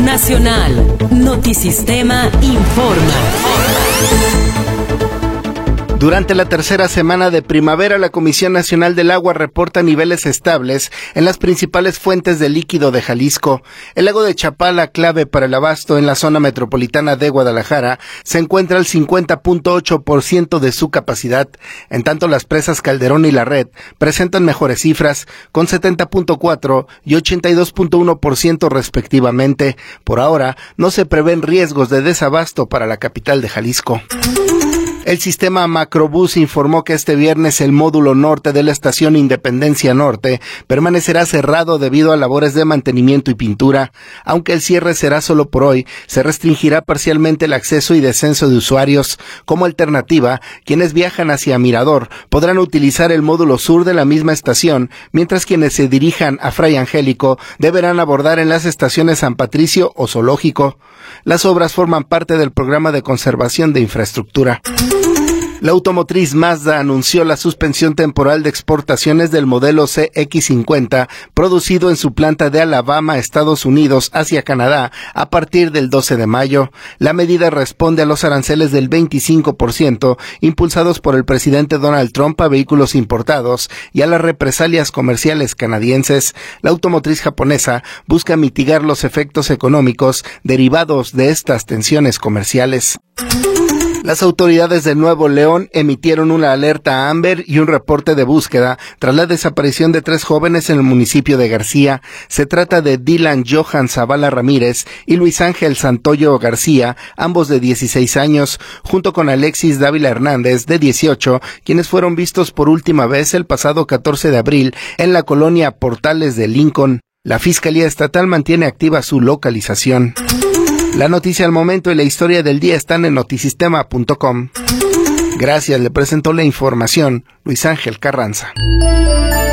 Nacional. Notisistema informa. Durante la tercera semana de primavera, la Comisión Nacional del Agua reporta niveles estables en las principales fuentes de líquido de Jalisco. El lago de Chapala, clave para el abasto en la zona metropolitana de Guadalajara, se encuentra al 50.8% de su capacidad. En tanto, las presas Calderón y La Red presentan mejores cifras, con 70.4% y 82.1% respectivamente. Por ahora, no se prevén riesgos de desabasto para la capital de Jalisco. El sistema Macrobús informó que este viernes el módulo norte de la estación Independencia Norte permanecerá cerrado debido a labores de mantenimiento y pintura. Aunque el cierre será solo por hoy, se restringirá parcialmente el acceso y descenso de usuarios. Como alternativa, quienes viajan hacia Mirador podrán utilizar el módulo sur de la misma estación, mientras quienes se dirijan a Fray Angélico deberán abordar en las estaciones San Patricio o Zoológico. Las obras forman parte del programa de conservación de infraestructura. La automotriz Mazda anunció la suspensión temporal de exportaciones del modelo CX-50 producido en su planta de Alabama, Estados Unidos, hacia Canadá a partir del 12 de mayo. La medida responde a los aranceles del 25% impulsados por el presidente Donald Trump a vehículos importados y a las represalias comerciales canadienses. La automotriz japonesa busca mitigar los efectos económicos derivados de estas tensiones comerciales. Las autoridades de Nuevo León emitieron una alerta Amber y un reporte de búsqueda tras la desaparición de 3 jóvenes en el municipio de García. Se trata de Dylan Johan Zavala Ramírez y Luis Ángel Santoyo García, ambos de 16 años, junto con Alexis Dávila Hernández, de 18, quienes fueron vistos por última vez el pasado 14 de abril en la colonia Portales de Lincoln. La Fiscalía Estatal mantiene activa su localización. La noticia al momento y la historia del día están en notisistema.com. Gracias, le presentó la información Luis Ángel Carranza.